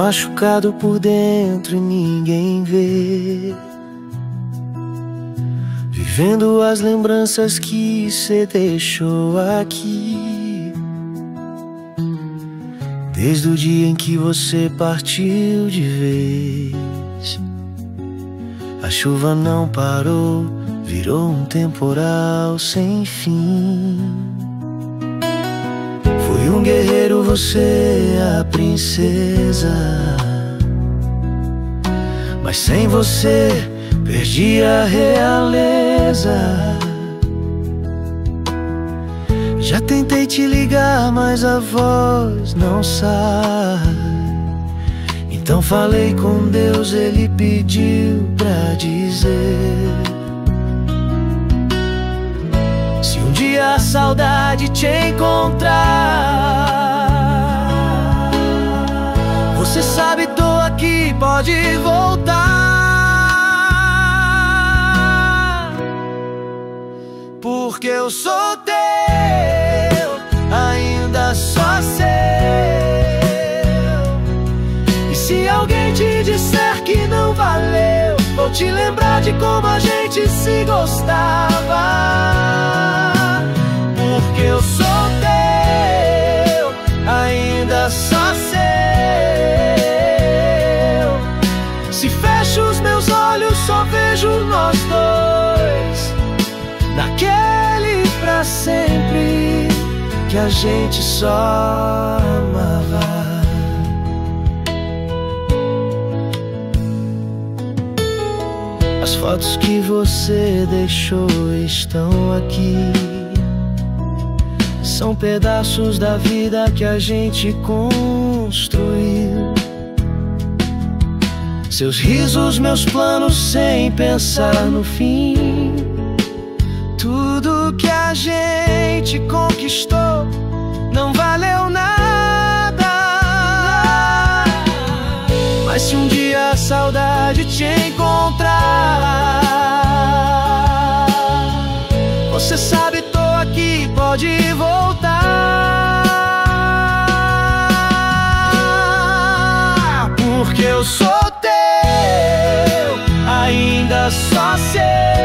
machucado por dentro e ninguém vê, vivendo as lembranças que cê deixou aqui, desde o dia em que você partiu de vez. A chuva não parou, virou um temporal sem fim. Foi um guerreiro você, a princesa, mas sem você perdi a realeza. Já tentei te ligar, mas a voz não sai. Então falei com Deus, Ele pediu pra dizer: se um dia a saudade te encontrar, você sabe, tô aqui, pode voltar, porque eu sou teu, ainda só seu. E se alguém te disser que não valeu, vou te lembrar de como a gente se gostava, porque eu sou teu, ainda só seu. Se fecho os meus olhos, só vejo nós dois, naquele pra sempre que a gente só amava. As fotos que você deixou estão aqui, são pedaços da vida que a gente construiu. Seus risos, meus planos sem pensar no fim. Tudo que a gente conquistou não valeu nada. Mas se um dia a saudade te encontrar, você sabe, tô aqui, pode voltar, porque eu sou teu, ainda só seu.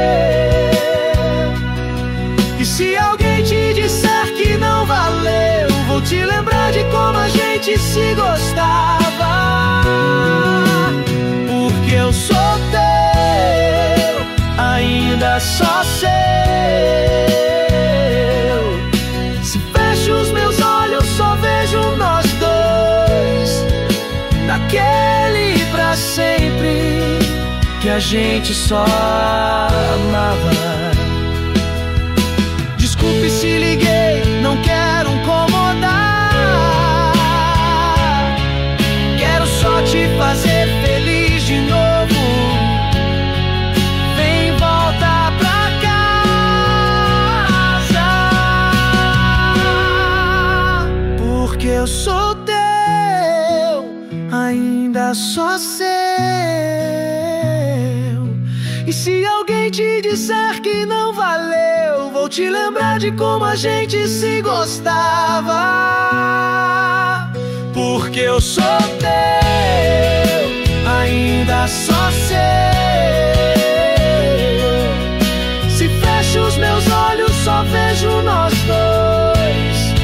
E se alguém te disser que não valeu, vou te lembrar de como a gente se gostava, porque eu sou teu, ainda só seu. Se fecho os meus olhos, só vejo nós dois, naquele pra sempre que a gente só amava. Desculpe se liguei, não quero incomodar, quero só te fazer feliz de novo. Vem, volta pra casa, porque eu sou teu, ainda só seu. E se alguém te disser que não valeu, vou te lembrar de como a gente se gostava, porque eu sou teu, ainda só seu. Se fecho os meus olhos, só vejo nós dois,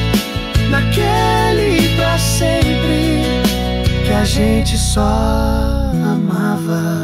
naquele pra sempre que a gente só amava.